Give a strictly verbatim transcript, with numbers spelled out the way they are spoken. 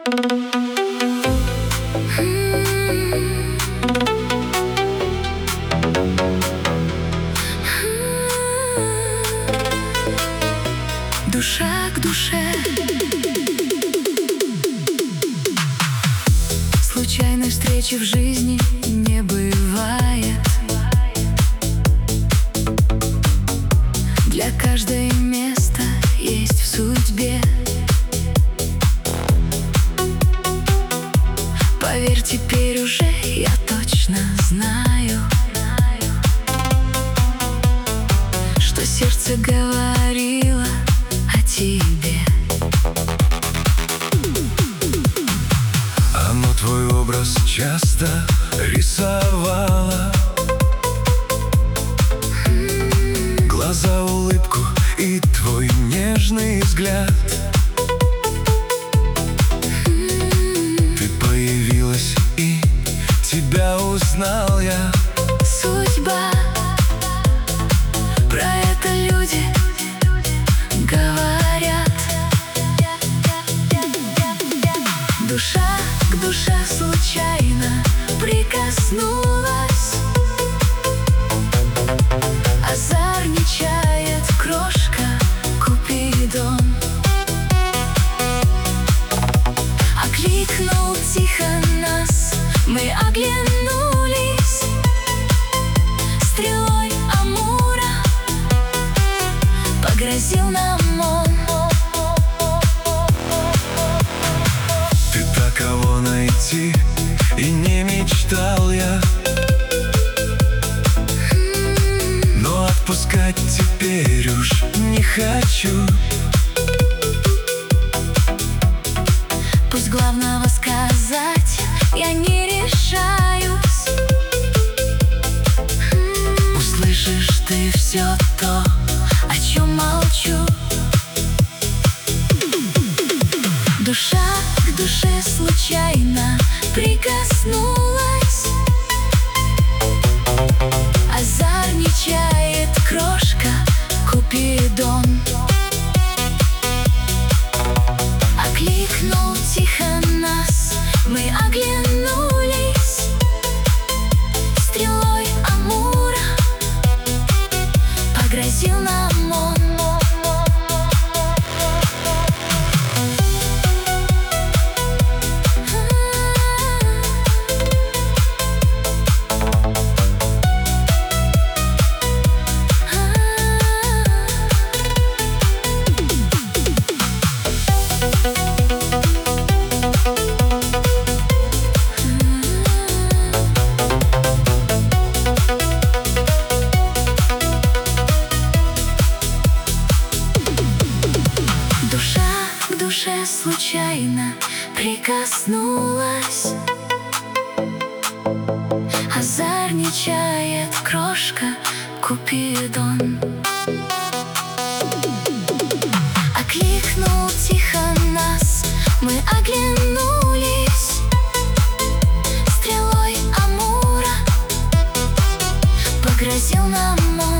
Душа к душе. Случайной встречи в жизни не бывает. Для каждой место есть в судьбе. Поверь, теперь уже я точно знаю, что сердце говорило о тебе. Оно твой образ часто рисовало, глаза, улыбку и твой нежный взгляд. Ты появилась, и тебя узнал я. Судьба, про это люди говорят. Душа к душе случайно прикоснулась. Озорничает крошка Купидон. Окликнул тихо нас, мы оглянулись. Стрелой Амура погрозил нам он. Ты такого найти и не мечтал я, но отпускать теперь уж не хочу. Пусть главного сказать я не решаюсь. Услышишь ты все то, о чем молчу. Душа к душе случайно прикоснулась. Озорничает крошка Купидон. Окликнул тихо нас, мы оглянулись. Стрелой Амура погрозил нам он. Душе случайно прикоснулась. Озорничает крошка Купидон. Окликнул тихо нас, мы оглянулись. Стрелой Амура погрозил нам он.